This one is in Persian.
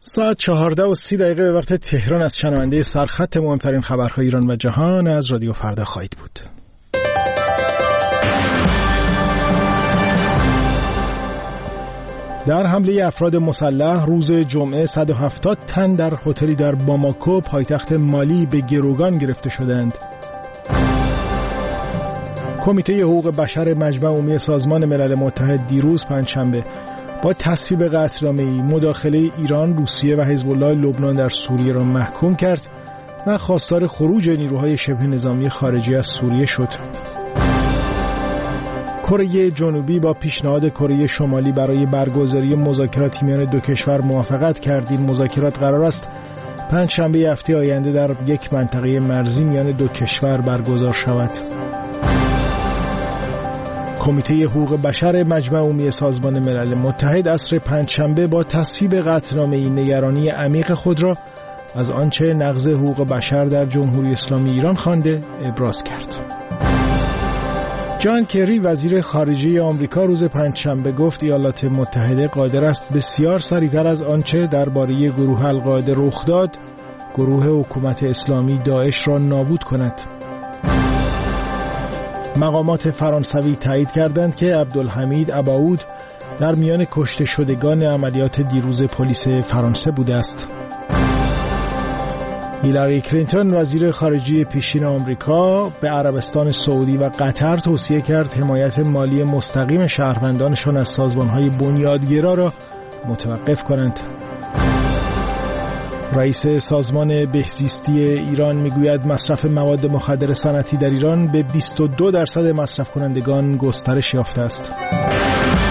ساعت 14:30 به وقت تهران از شنونده سرخط مهمترین خبرهای ایران و جهان از رادیو فردا خواهید بود. در حمله افراد مسلح روز جمعه 170 تن در هتلی در باماکو پایتخت مالی به گروگان گرفته شدند. کمیته حقوق بشر مجمع عمومی سازمان ملل متحد دیروز پنجشنبه با تصویب قطعنامه‌ای مداخله ایران، روسیه و حزب الله لبنان در سوریه را محکوم کرد و خواستار خروج نیروهای شبه نظامی خارجی از سوریه شد. کره جنوبی با پیشنهاد کره شمالی برای برگزاری مذاکراتی میان دو کشور موافقت کرد. این مذاکرات قرار است پنجشنبه هفته آینده در یک منطقه مرزی میان دو کشور برگزار شود. کمیته حقوق بشر مجمع عمومی سازمان ملل متحد عصر پنجشنبه با تصویب قطعنامه‌ای نگرانی عمیق خود را از آنچه نقض حقوق بشر در جمهوری اسلامی ایران خوانده ابراز کرد. جان کری وزیر خارجه آمریکا روز پنجشنبه گفت ایالات متحده قادر است بسیار سریعتر از آنچه درباره گروه القاعده رخ داد، گروه حکومت اسلامی داعش را نابود کند. مقامات فرانسوی تایید کردند که عبدالحمید اباود در میان کشته شدگان عملیات دیروز پلیس فرانسه بوده است. هیلاری کلینتون وزیر خارجه پیشین آمریکا به عربستان سعودی و قطر توصیه کرد حمایت مالی مستقیم شهروندانشان از سازمان‌های بنیادگرا را متوقف کنند. رئیس سازمان بهزیستی ایران میگوید مصرف مواد مخدر صنعتی در ایران به 22% مصرف کنندگان گسترش یافته است.